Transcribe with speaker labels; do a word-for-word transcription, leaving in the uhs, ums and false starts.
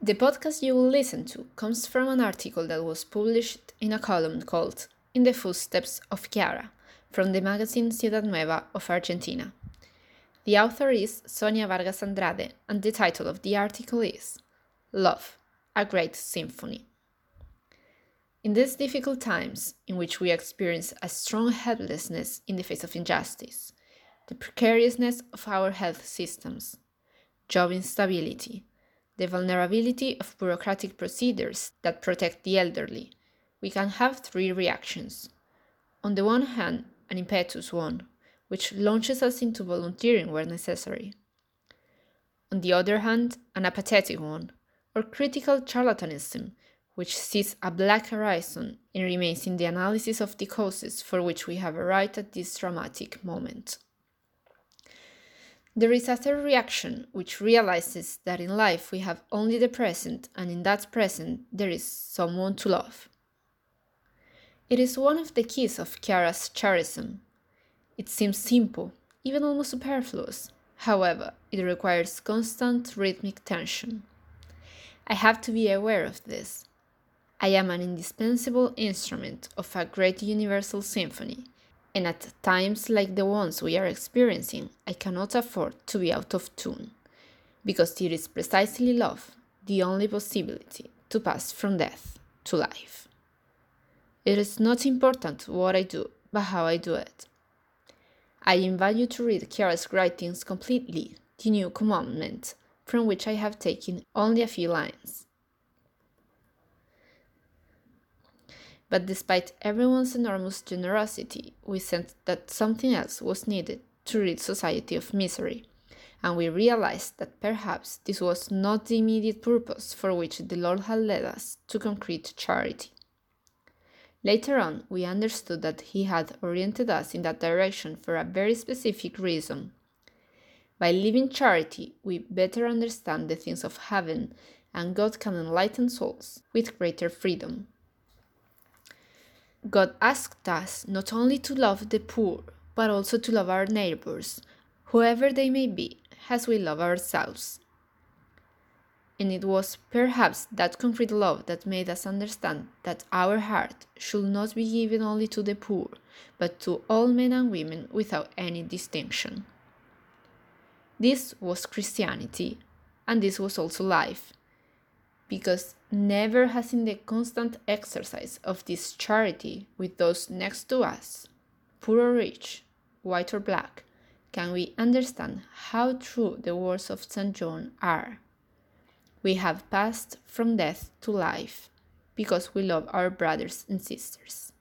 Speaker 1: The podcast you will listen to comes from an article that was published in a column called In the Footsteps of Chiara from the magazine Ciudad Nueva of Argentina. The author is Sonia Vargas Andrade, and the title of the article is Love, a Great Symphony. In these difficult times, in which we experience a strong helplessness in the face of injustice, the precariousness of our health systems, job instability, the vulnerability of bureaucratic procedures that protect the elderly, we can have three reactions. On the one hand, an impetuous one, which launches us into volunteering where necessary. On the other hand, an apathetic one, or critical charlatanism, which sees a black horizon and remains in the analysis of the causes for which we have arrived at this dramatic moment. There is a third reaction, which realizes that in life we have only the present, and in that present there is someone to love. It is one of the keys of Chiara's charism. It seems simple, even almost superfluous. However, it requires constant rhythmic tension. I have to be aware of this. I am an indispensable instrument of a great universal symphony, and at times like the ones we are experiencing, I cannot afford to be out of tune, because it is precisely love, the only possibility to pass from death to life. It is not important what I do, but how I do it. I invite you to read Chiara's writings completely, the New Commandment, from which I have taken only a few lines. But despite everyone's enormous generosity, we sensed that something else was needed to rid society of misery, and we realized that perhaps this was not the immediate purpose for which the Lord had led us to concrete charity. Later on, we understood that He had oriented us in that direction for a very specific reason. By living charity, we better understand the things of heaven, and God can enlighten souls with greater freedom. God asked us not only to love the poor, but also to love our neighbors, whoever they may be, as we love ourselves. And it was perhaps that concrete love that made us understand that our heart should not be given only to the poor, but to all men and women without any distinction. This was Christianity, and this was also life, because never has in the constant exercise of this charity with those next to us, poor or rich, white or black, can we understand how true the words of Saint John are. We have passed from death to life, because we love our brothers and sisters.